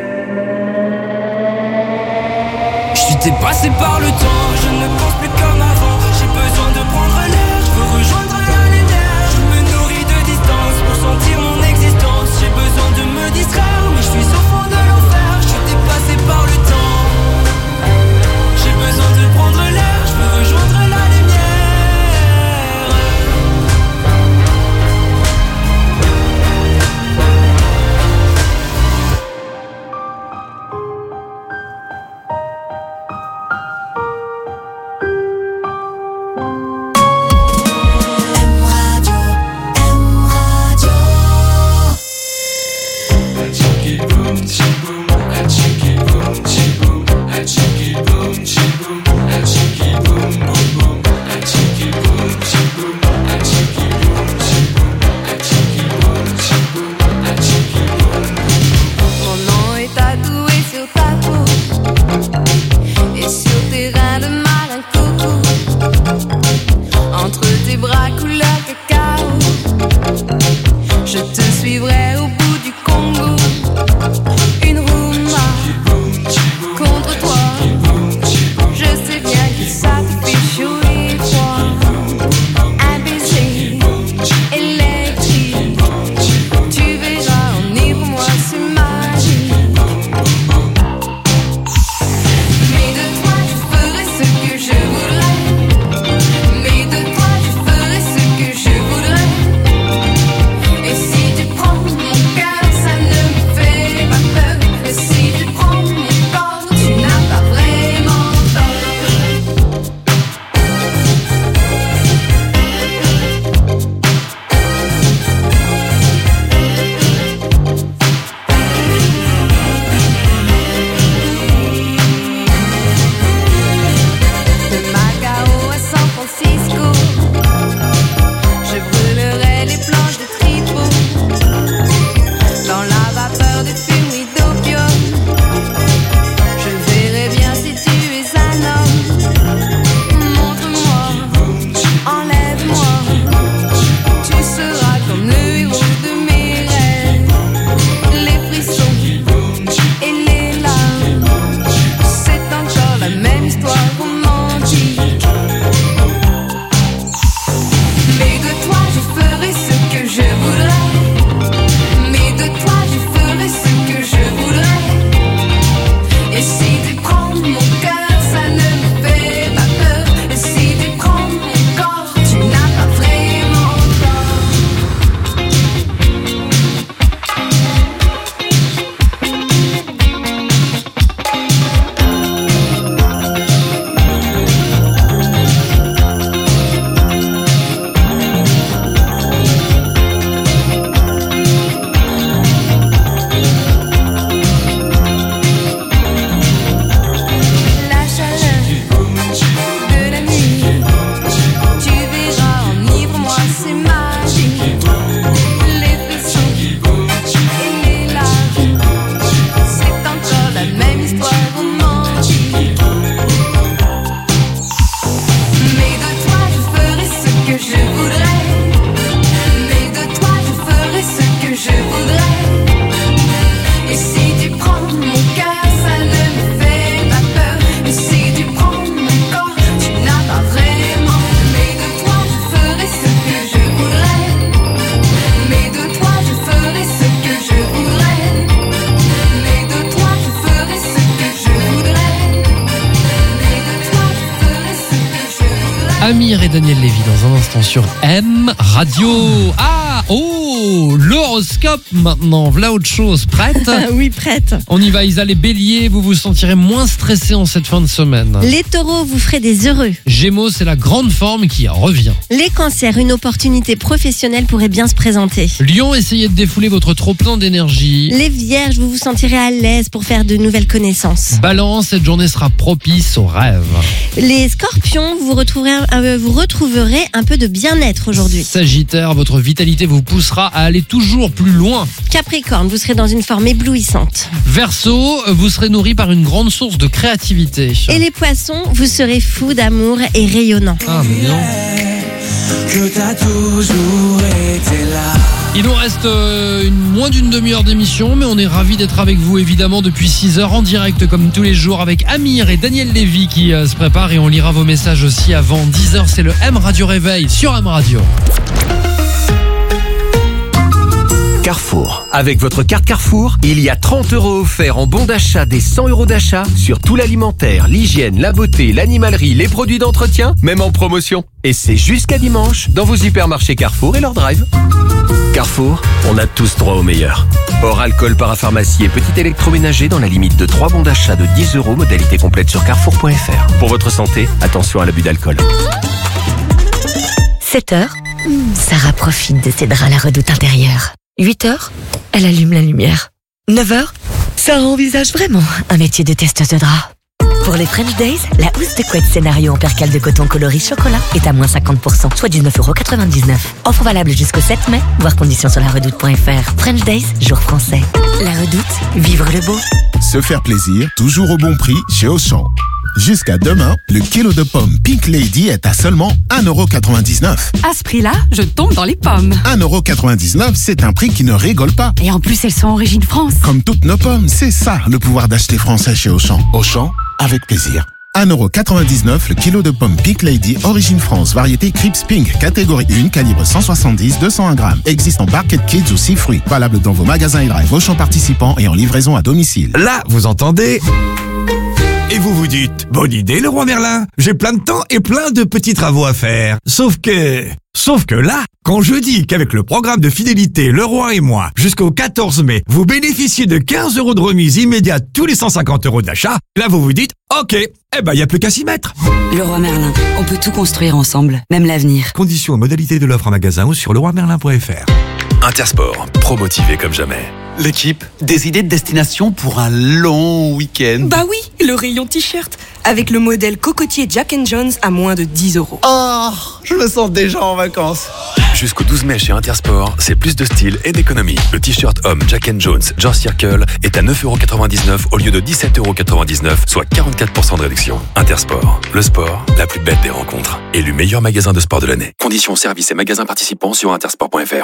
Je suis dépassé par le temps, je ne pense plus comme avant. J'ai besoin de prendre l'air, je veux rejoindre la lumière. Je me nourris de distance pour sentir mon existence. J'ai besoin de me distraire, mais je suis au fond de l'enfer. Je suis dépassé par le temps. J'ai besoin de prendre l'air, je veux rejoindre la lumière. Je Amir et Daniel Lévy dans un instant sur M Radio. L'horoscope maintenant. Voilà autre chose. Prête? Oui, prête. On y va, Isa. Les béliers, vous vous sentirez moins stressés en cette fin de semaine. Les taureaux, vous ferez des heureux. Gémeaux, c'est la grande forme qui revient. Les cancers, une opportunité professionnelle pourrait bien se présenter. Lion, essayez de défouler votre trop-plein d'énergie. Les vierges, vous vous sentirez à l'aise pour faire de nouvelles connaissances. Balance, cette journée sera propice aux rêves. Les scorpions, vous retrouverez un peu de bien-être aujourd'hui. Sagittaire, votre vitalité vous poussera à aller toujours plus loin. Capricorne, vous serez dans une forme éblouissante. Verseau, vous serez nourri par une grande source de créativité. Et les poissons, vous serez fous d'amour et rayonnants. Ah, mais non. Que t'as toujours été là. Il nous reste moins d'une demi-heure d'émission, mais on est ravis d'être avec vous évidemment depuis 6h en direct comme tous les jours avec Amir et Daniel Lévy qui se préparent et on lira vos messages aussi avant 10h. C'est le M Radio Réveil sur M Radio. Carrefour. Avec votre carte Carrefour, il y a 30 € offerts en bon d'achat des 100 € d'achat sur tout l'alimentaire, l'hygiène, la beauté, l'animalerie, les produits d'entretien, même en promotion. Et c'est jusqu'à dimanche dans vos hypermarchés Carrefour et leur drive. Carrefour, on a tous droit au meilleur. Hors alcool, parapharmacie et petit électroménager dans la limite de 3 bons d'achat de 10 €, modalité complète sur carrefour.fr. Pour votre santé, attention à l'abus d'alcool. 7h, Sarah profite de ses draps à la redoute intérieure. 8h, elle allume la lumière. 9h, Sarah envisage vraiment un métier de testeuse de draps. Pour les French Days, la housse de couette scénario en percale de coton coloris chocolat est à moins 50%, soit 19,99 €. Offre valable jusqu'au 7 mai, voir conditions sur laredoute.fr. French Days, jour français. La Redoute, vivre le beau. Se faire plaisir, toujours au bon prix chez Auchan. Jusqu'à demain, le kilo de pommes Pink Lady est à seulement 1,99 €. À ce prix-là, je tombe dans les pommes. 1,99 €, c'est un prix qui ne rigole pas. Et en plus, elles sont origine France. Comme toutes nos pommes, c'est ça le pouvoir d'acheter français chez Auchan. Auchan, avec plaisir. 1,99 € le kilo de pommes Pink Lady, origine France, variété Crips Pink, catégorie 1, calibre 170-201 grammes. Existe en Barquette Kids ou 6 fruits. Valable dans vos magasins et drive Auchan participants et en livraison à domicile. Là, vous entendez ? Et vous vous dites, bonne idée Leroy Merlin, j'ai plein de temps et plein de petits travaux à faire. Sauf que là, quand je dis qu'avec le programme de fidélité Leroy et moi, jusqu'au 14 mai, vous bénéficiez de 15 € de remise immédiate tous les 150 € d'achat, là vous vous dites, ok, y a plus qu'à s'y mettre. Leroy Merlin, on peut tout construire ensemble, même l'avenir. Conditions et modalités de l'offre en magasin ou sur leroymerlin.fr. Intersport, promotivé comme jamais. L'équipe, des idées de destination pour un long week-end. Bah oui, le rayon t-shirt, avec le modèle cocotier Jack & Jones à moins de 10 €. Oh, je me sens déjà en vacances. Jusqu'au 12 mai chez Intersport, c'est plus de style et d'économie. Le t-shirt homme Jack & Jones George Circle est à 9,99 € au lieu de 17,99 €, soit 44% de réduction. Intersport, le sport, la plus belle des rencontres. Élu meilleur magasin de sport de l'année. Conditions, services et magasins participants sur intersport.fr.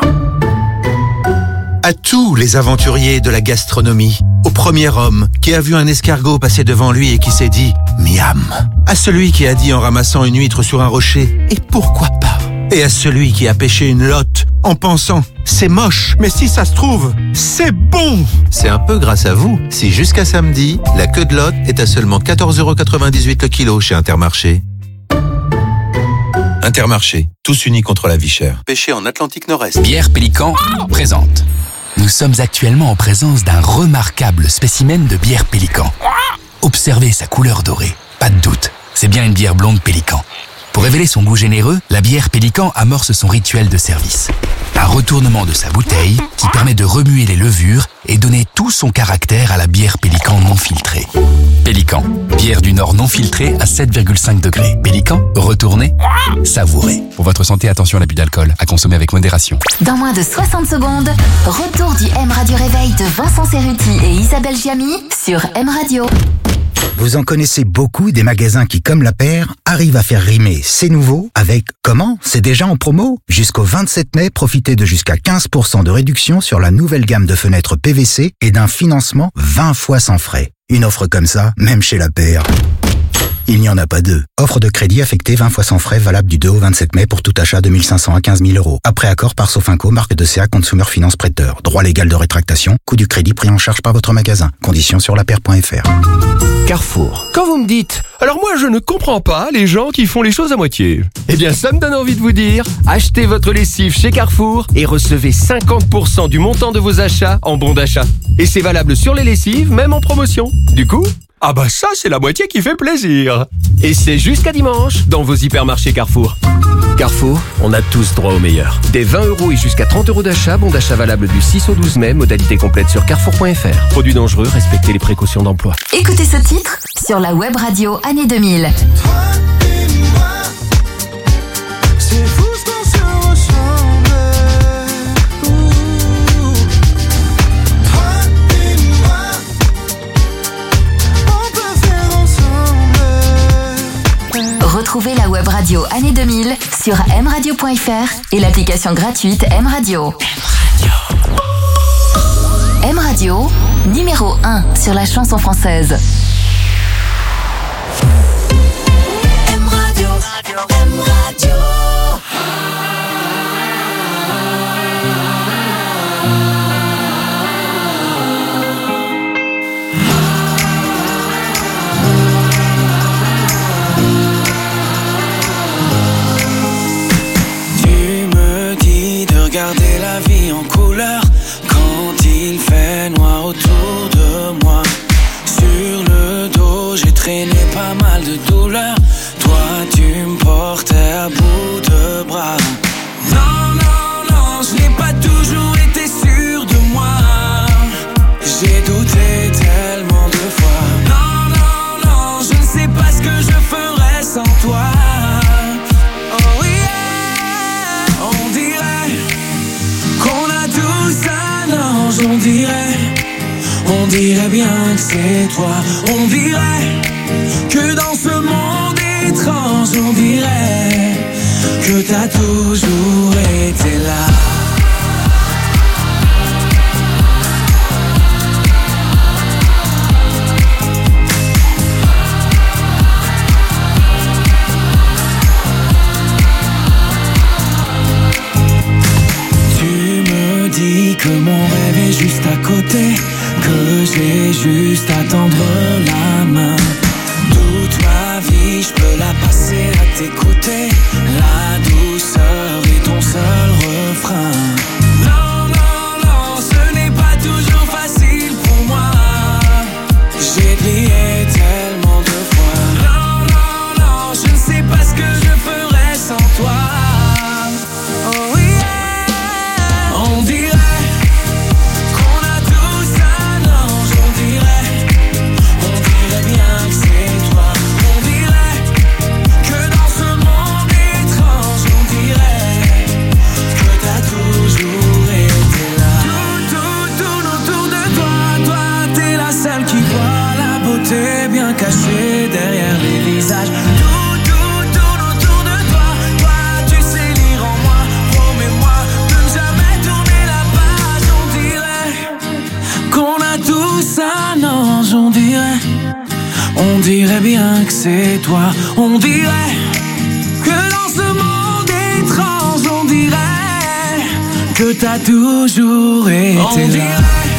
À tous les aventuriers de la gastronomie, au premier homme qui a vu un escargot passer devant lui et qui s'est dit « miam », à celui qui a dit en ramassant une huître sur un rocher « et pourquoi pas », et à celui qui a pêché une lotte en pensant « c'est moche, mais si ça se trouve, c'est bon ». C'est un peu grâce à vous si jusqu'à samedi, la queue de lotte est à seulement 14,98 € le kilo chez Intermarché. Intermarché, tous unis contre la vie chère. Pêché en Atlantique Nord-Est. Bière Pélican présente. Nous sommes actuellement en présence d'un remarquable spécimen de bière Pélican. Observez sa couleur dorée. Pas de doute, c'est bien une bière blonde Pélican. Pour révéler son goût généreux, la bière Pélican amorce son rituel de service. Un retournement de sa bouteille qui permet de remuer les levures et donner tout son caractère à la bière Pélican non filtrée. Pélican, bière du Nord non filtrée à 7,5 degrés. Pélican, retournez, savourez. Pour votre santé, attention à l'abus d'alcool, à consommer avec modération. Dans moins de 60 secondes, retour du M Radio Réveil de Vincent Cerruti et Isabelle Giamy sur M Radio. Vous en connaissez beaucoup des magasins qui, comme la paire, arrivent à faire rimer c'est nouveau avec comment c'est déjà en promo. Jusqu'au 27 mai, profitez de jusqu'à 15% de réduction sur la nouvelle gamme de fenêtres PVC et d'un financement 20 fois sans frais. Une offre comme ça, même chez la paire, Il n'y en a pas deux. Offre de crédit affectée 20 fois sans frais, valable du 2 au 27 mai pour tout achat de 1 500 à 15 000 euros. Après accord par Sofinco, marque de CA Consumer Finance Prêteur. Droit légal de rétractation. Coût du crédit pris en charge par votre magasin. Conditions sur laper.fr. Carrefour. Quand vous me dites « Alors moi je ne comprends pas les gens qui font les choses à moitié », eh bien ça me donne envie de vous dire « Achetez votre lessive chez Carrefour et recevez 50% du montant de vos achats en bon d'achat. » Et c'est valable sur les lessives, même en promotion. Du coup, ah bah ça c'est la moitié qui fait plaisir. Et c'est jusqu'à dimanche dans vos hypermarchés Carrefour. Carrefour, on a tous droit au meilleur. Des 20 € et jusqu'à 30 € d'achat, bon d'achat valable du 6 au 12 mai, modalité complète sur carrefour.fr. Produits dangereux, respectez les précautions d'emploi. Écoutez ce titre sur la web radio année 2000. C'est fou ce qu'on se ressemble. Toi et moi, on peut faire ensemble. Retrouvez la web radio année 2000 sur mradio.fr et l'application gratuite M-Radio. M-Radio, numéro 1 sur la chanson française. M-Radio, M-Radio. Regarder la vie en couleur quand il fait noir autour de moi. Sur le dos, j'ai traîné pas mal de douleurs. Toi, tu me portais à bout de bras. Non, non, non, je n'ai pas toujours été sûr de moi. J'ai douté tellement de fois. Non, non, non, je ne sais pas ce que je ferais sans toi. Oh yeah, on dirait qu'on a tous un ange, on dirait bien que c'est toi. On dirait que dans ce monde étrange, on dirait que t'as toujours été là. Que mon rêve est juste à côté, que j'ai juste à tendre la main. Toute ma vie, je peux la passer à t'écouter. La douceur est ton seul refrain. Non, non, non, ce n'est pas toujours facile pour moi. J'ai plié tellement de fois. Non, non, non, je ne sais pas ce que je ferais sans toi. Oh yeah, on dirait bien caché derrière les visages. Tout autour de toi. Toi, tu sais lire en moi. Promets-moi de ne jamais tourner la page. On dirait qu'on a tous un ange. On dirait bien que c'est toi. On dirait que dans ce monde étrange, on dirait que t'as toujours été là.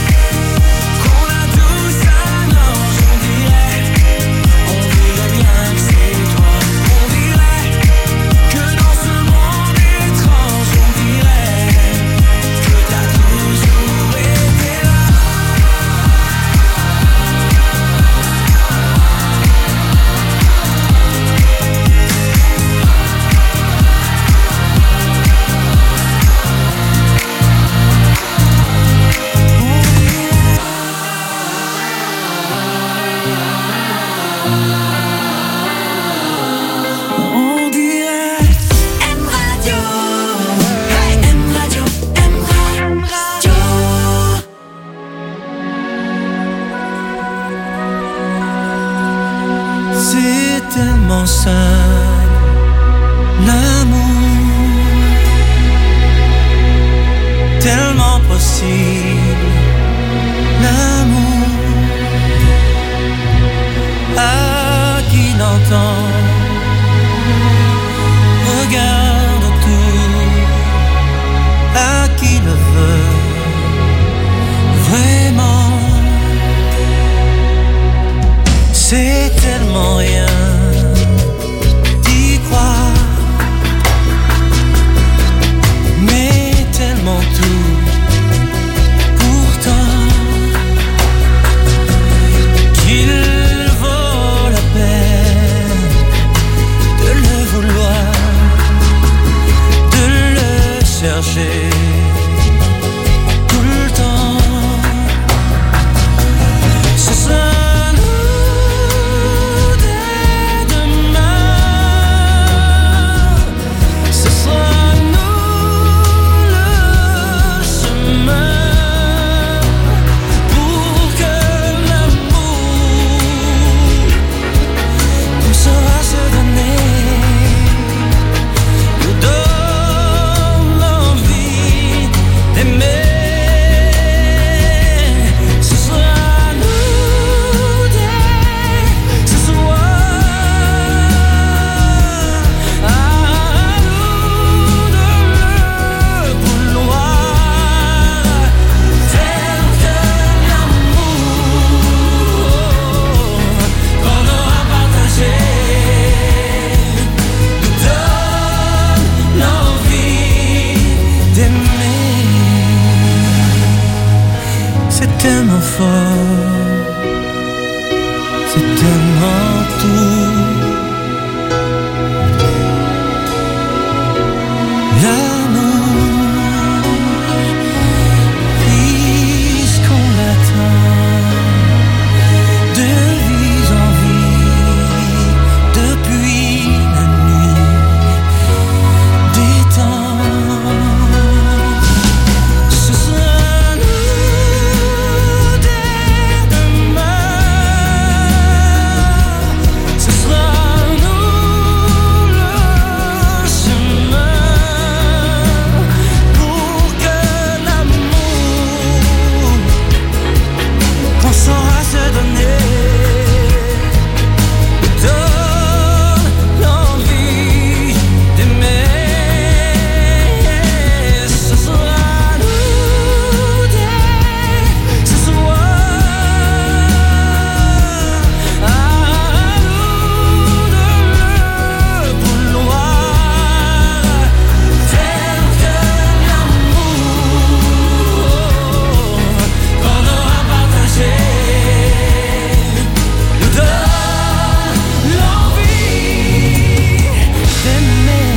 Tellement simple, l'amour, tellement possible, l'amour, à qui n'entend tellement rien d'y croire, mais tellement tout. Pourtant, qu'il vaut la peine de le vouloir, de le chercher tout le temps. Ce sera nous dès demain, ce sera nous le chemin pour que l'amour qu'on saura se donner nous donne l'envie d'aimer. Ce sera nous dès ce soir, à nous de le vouloir, faire que l'amour qu'on aura partagé nous donne l'envie d'aimer. C'est tellement fort, c'est tellement tout. L'amour, puisqu'on l'attend de vie en vie depuis la nuit des temps. Ce sera nous dès demain, ce sera nous le chemin pour que l'amour qu'on saura se donner nous donne l'envie d'aimer. Ce sera nous dès ce soir, à nous de le vouloir, faire que l'amour qu'on aura partagé nous donne l'envie d'aimer.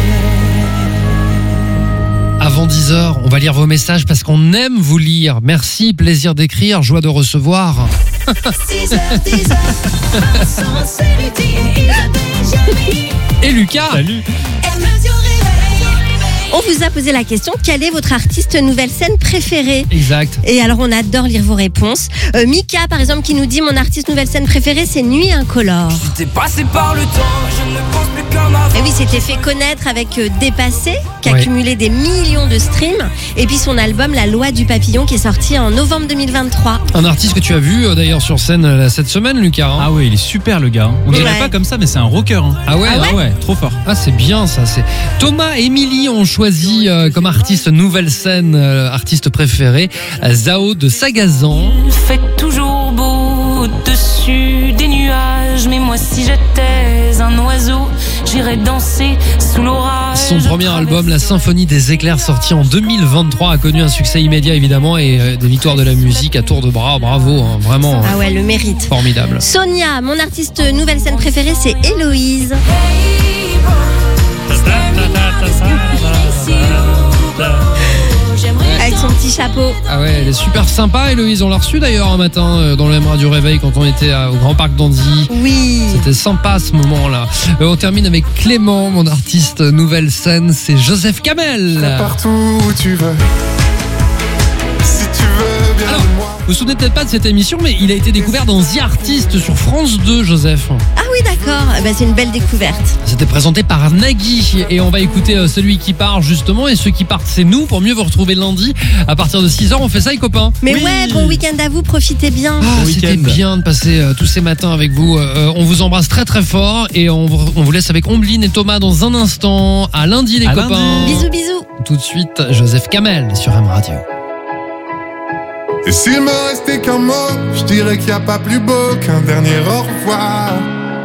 Avant 10h, on va lire vos messages parce qu'on aime vous lire. Merci, plaisir d'écrire, joie de recevoir. 6h, 10h, Vincent, c'est Rudy et Isabelle Jamie. Et Lucas. Salut. Radio Réveil. On vous a posé la question, quel est votre artiste nouvelle scène préférée ? Exact. Et alors on adore lire vos réponses. Mika par exemple qui nous dit mon artiste nouvelle scène préférée c'est Nuit Incolore. T'es passé par le temps, je ne pense plus comme avant. Et oui, s'était fait connaître avec Dépassé, qui a Ouais. cumulé des millions de streams. Et puis son album La Loi du Papillon qui est sorti en novembre 2023. Un artiste que tu as vu d'ailleurs sur scène cette semaine, Lucas. Ah ouais, il est super le gars. hein. On dirait Ouais. pas comme ça, mais c'est un rocker. hein. Ah ouais, Ah ouais Trop fort. Ah, c'est bien ça. C'est Thomas et Émilie ont choisi comme artiste nouvelle scène, artiste préféré, Zao de Sagazan. Il fait toujours beau au-dessus des nuages, mais moi si j'étais un oiseau, j'irais danser sous l'orage. Son premier album, La Symphonie des éclairs, sorti en 2023, a connu un succès immédiat évidemment et des victoires de la musique à tour de bras. Bravo, hein, vraiment. Ah ouais, le mérite. Formidable. Sonia, mon artiste nouvelle scène préférée c'est Héloïse. Avec son petit chapeau. Ah ouais, elle est super sympa, Héloïse. On l'a reçue d'ailleurs un matin dans le M Radio Réveil quand on était au Grand Parc d'Andy. Oui. C'était sympa ce moment-là. On termine avec Clément, mon artiste nouvelle scène, c'est Joseph Kamel. Partout où tu veux. Si tu veux bien Alors, de moi. vous vous souvenez peut-être pas de cette émission, mais il a été découvert dans The Artist sur France 2, Joseph. Ah oui, d'accord. Eh ben, c'est une belle découverte. C'était présenté par Nagui et on va écouter celui qui part justement, et ceux qui partent c'est nous. Pour mieux vous retrouver lundi à partir de 6h, on fait ça les copains. Mais ouais, bon week-end à vous, profitez bien. Ah, c'était bien de passer tous ces matins avec vous. On vous embrasse très très fort et on vous laisse avec Omblin et Thomas dans un instant. À lundi les copains. Bisous, bisous. Tout de suite, Joseph Kamel sur M Radio. Et s'il me restait qu'un mot, je dirais qu'il n'y a pas plus beau qu'un dernier au revoir.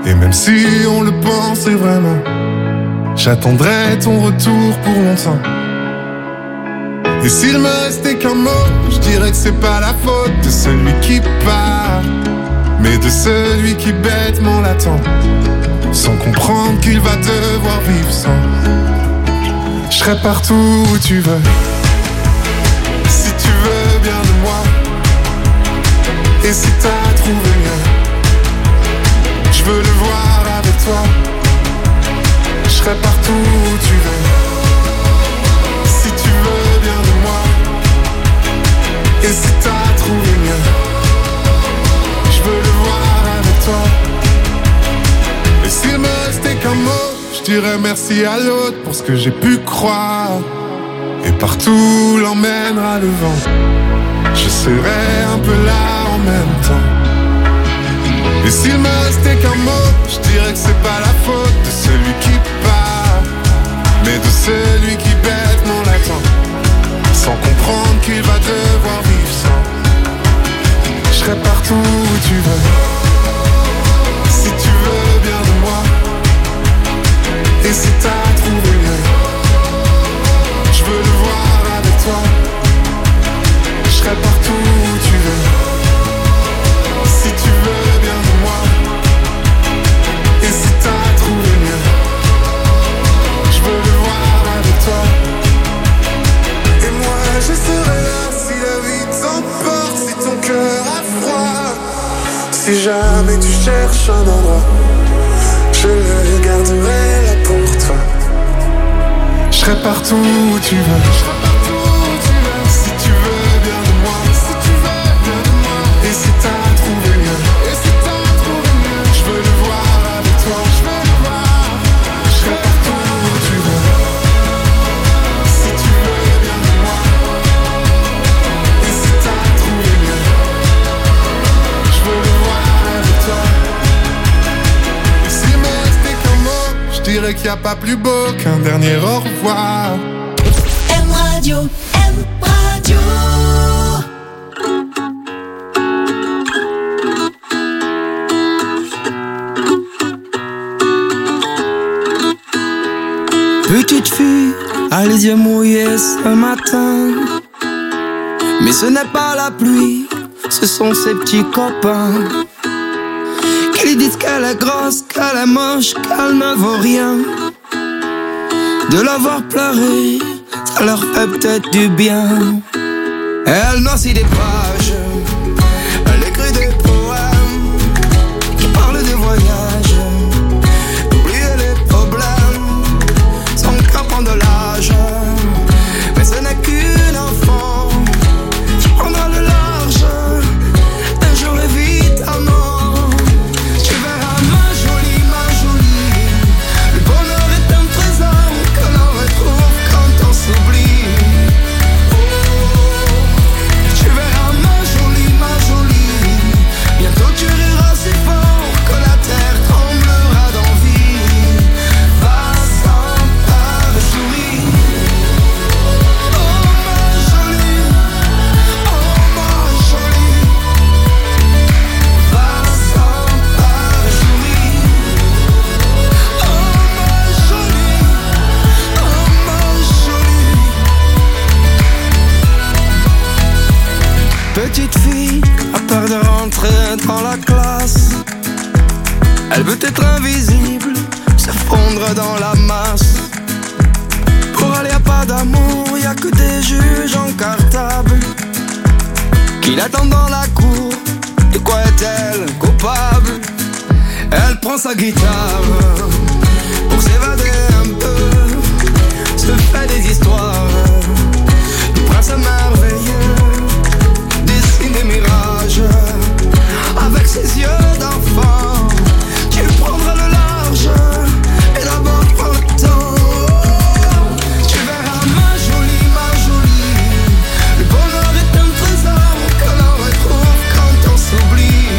Et même si on le pensait vraiment, j'attendrai ton retour pour longtemps. Et s'il me restait qu'un mot, je dirais que c'est pas la faute de celui qui part, mais de celui qui bêtement l'attend, sans comprendre qu'il va devoir vivre sans. Je serai partout où tu veux, si tu veux bien de moi. Et si t'as trouvé mieux, je veux le voir avec toi. Je serai partout où tu veux, si tu veux bien de moi. Et si t'as trouvé mieux, je veux le voir avec toi. Et s'il me restait qu'un mot, je dirais merci à l'autre pour ce que j'ai pu croire. Et partout l'emmènera le vent, je serai un peu là en même temps. Et s'il me restait qu'un mot, je dirais que c'est pas la faute de celui qui part, mais de celui qui bêtement l'attend, sans comprendre qu'il va devoir vivre sans. Je serai partout où tu veux, si tu veux bien de moi. Et si t'as trouvé mieux, je veux le voir avec toi. Je serai partout où tu veux, si tu veux bien de moi. Et si t'as trouvé mieux, je veux le voir avec toi. Et moi je serai là si la vie t'emporte, si ton cœur a froid. Si jamais tu cherches un endroit, je le garderai là pour toi. Je serai partout où tu veux, si tu veux bien de moi. Et si t'as trouvé mieux, je veux le voir avec toi. Je serai partout où tu veux, si tu veux bien de moi. Et si t'as trouvé mieux, je veux le voir avec toi. Et s'il me restait qu'un mot, je dirais qu'il n'y a pas plus beau qu'un dernier au revoir. M Radio, M Radio. Petite fille a les yeux mouillés ce matin, mais ce n'est pas la pluie, ce sont ses petits copains qui lui disent qu'elle est grosse, qu'elle est moche, qu'elle ne vaut rien. De la voir pleurer, ça leur fait peut-être du bien. Elle noircit des pages, elle écrit des poèmes qui parlent des voyages, d'oublier les problèmes, son cœur prend de l'âge. Mais ce n'est qu'une enfant qui prendra le large un jour évidemment. Tu verras ma jolie, le bonheur est un trésor que l'on retrouve quand on s'oublie. Tu verras ma jolie, bientôt tu riras si fort que la terre tremblera d'envie. Va sans peur et souris. Oh ma jolie, va sans peur et souris. Oh ma jolie. Petite fille a peur de rentrer dans la classe. Elle veut être invisible, se fondre dans la masse. Pour aller à pas d'amour, y a que des juges en cartable qui l'attendent dans la cour. De quoi est-elle coupable? Elle prend sa guitare pour s'évader un peu, se fait des histoires de princes merveilleux, dessine des mirages avec ses yeux d'enfant. Tu prendras le large et d'abord prends le temps. Tu verras ma jolie, le bonheur est un trésor que l'on retrouve quand on s'oublie.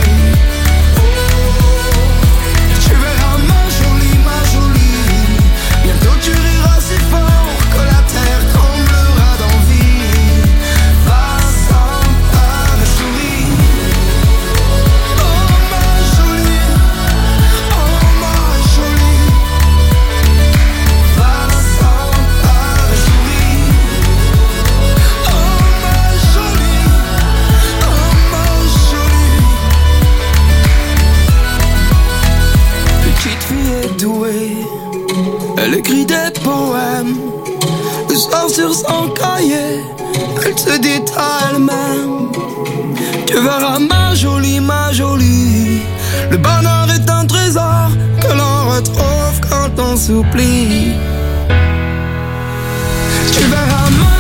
Tu verras ma jolie, bientôt tu riras si fort que la terre tremble. est à elle-même. Tu verras ma jolie, le bonheur est un trésor que l'on retrouve quand on s'oublie. Tu verras ma